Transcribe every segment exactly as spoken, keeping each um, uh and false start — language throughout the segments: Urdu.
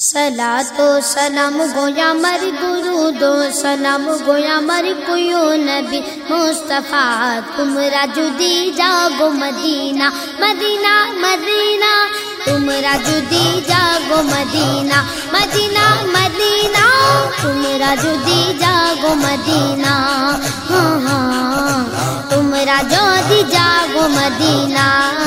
صلاۃ و سلام گویا مر درود و سلام گویا مر کویو نبی مصطفیٰ تمرا جدی جاگو مدینہ مدینہ مدینہ تمرا جدی جاگو مدینہ مدینہ مدینہ تمرا جدی جاگو مدینہ ہاں ہاں تمرا جدی جاگو مدینہ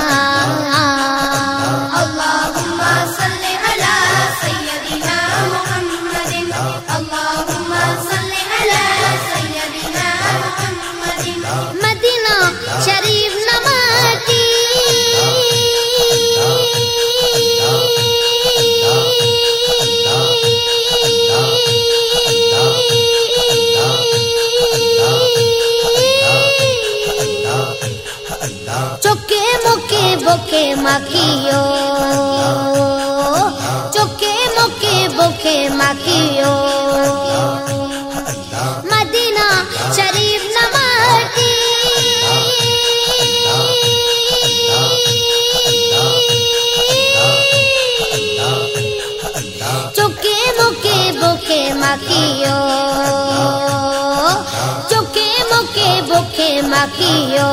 اللہم صلی علی سیدنا محمد اللہم صلی علی سیدنا محمد مدینہ شریف نماتی چکے مکے بکے مکھیو چکے مکے بکے مکھیو مدینہ شریف نماتی چکے مکے بکے مکھیو چکے مکے بکے مکھیو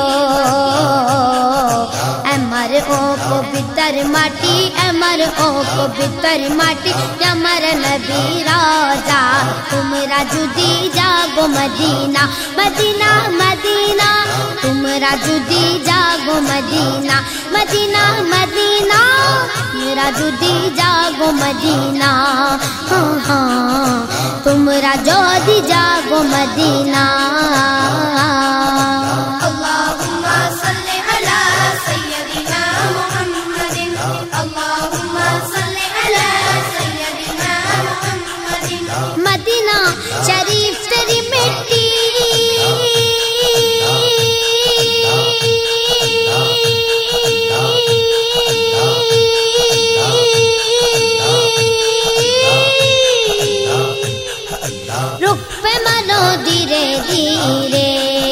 امر او کو بتر ماٹی امر او کو بتر ماٹی امر نبی راجا تمرا جدی جاگو مدینہ مدینہ مدینہ تمرا جدی جاگو مدینہ مدینہ مدینہ میرا جدی جاگو مدینہ ہاں ہاں تمرا جدی جاگو مدینہ اللہم صلی علی سیدنا محمد اللہم صلی علی سیدنا محمد مدینہ شریف تیری مٹی رخ پہ ملو دھیرے دھیرے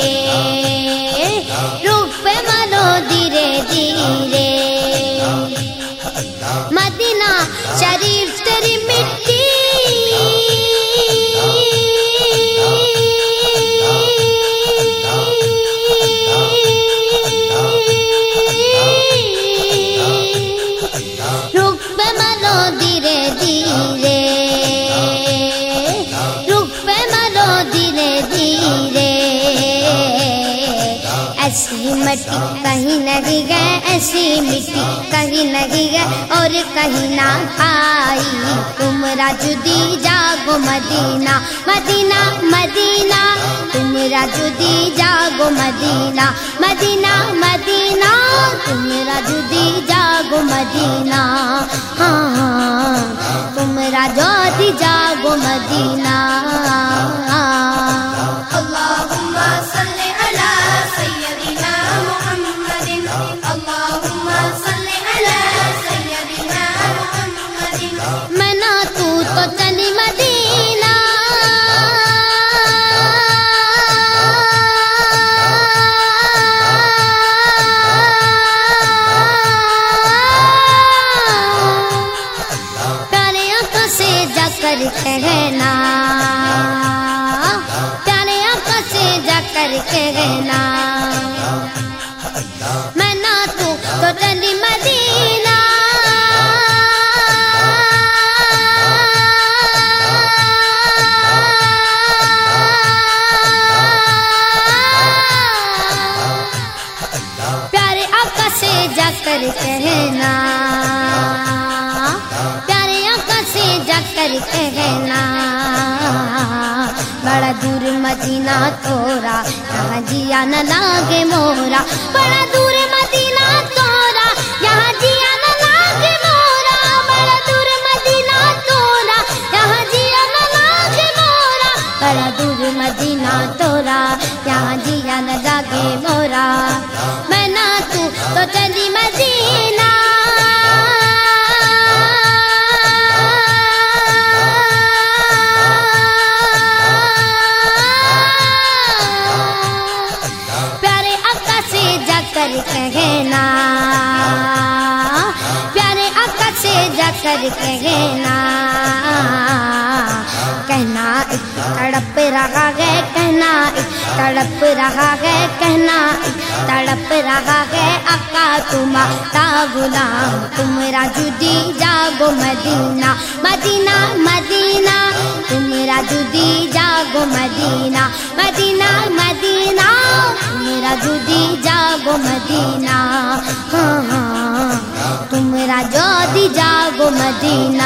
رخ پہ ملو دھیرے دھیرے مدینہ شریف تیری مٹی رخ پہ ملو دھیرے دھیرے ایسی مٹی کہیں نہیں گئے ایسی مٹی کہیں نہیں گئے اور کہیں نہ کھائی تمرا جدی جاگو مدینہ مدینہ مدینہ تمرا جدی جاگو مدینہ مدینہ مدینہ تمرا جدی جاگو مدینہ ہاں ہاں تمرا جدی جاگو مدینہ اللہم صلی علی سیدنا محمد اللہم صلی علی سیدنا محمد میں نہ تو تو چلی مدینہ پیارے آنکھوں سے جا کر کہنا پیارے آنکھوں سے جا کر کہنا میں نہ تو تو چلی مدینہ پیارے آقا سے جا کر کہنا پیارے آقا سے جا کر کہنا بڑا دور مدینہ تورا یہاں جیا نہ لاگے مورا بڑا دور مدینہ تورا یہاں جیا نہ لاگے مورا بڑا دور مدینہ تورا یہاں جیا نہ لاگے مورا بڑا دور مدینہ تورا یہاں جیا نہ لاگے مورا میں نہ تو تو چلی مدینہ پیارے آقا سے جا کر جا کر کہنا کہنا ایک تڑپ رہا ہے کہنا ایک تڑپ رہا ہے کہنا ایک تڑپ رہا ہے آقا تمہارا غلام تمہارا جدی جاگو مدینہ مدینہ مدینہ تمہارا جدی جاگو مدینہ مدینہ مدینہ تمہارا جدی جاگو مدینہ ہاں ہاں تمہارا جدی جاگو مدینہ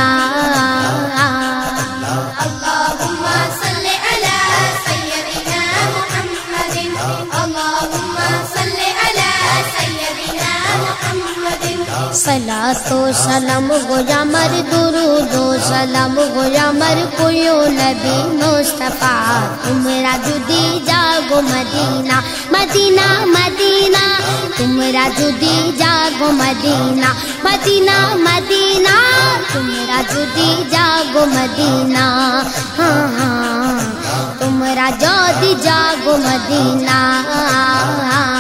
اللهم صل على سيدنا محمد اللهم صل على سيدنا محمد صلاة و سلام گو یا مر درود و سلام گو یا مر کویو نبی مصطفیٰ تمہارا جدی جاگو مدینہ مدینہ مدینہ تمہارا جدی جاگو مدینہ مدینہ مدینہ تمہارا جدی جاگو مدینہ ہاں ہاں تمہارا جدی جاگو مدینہ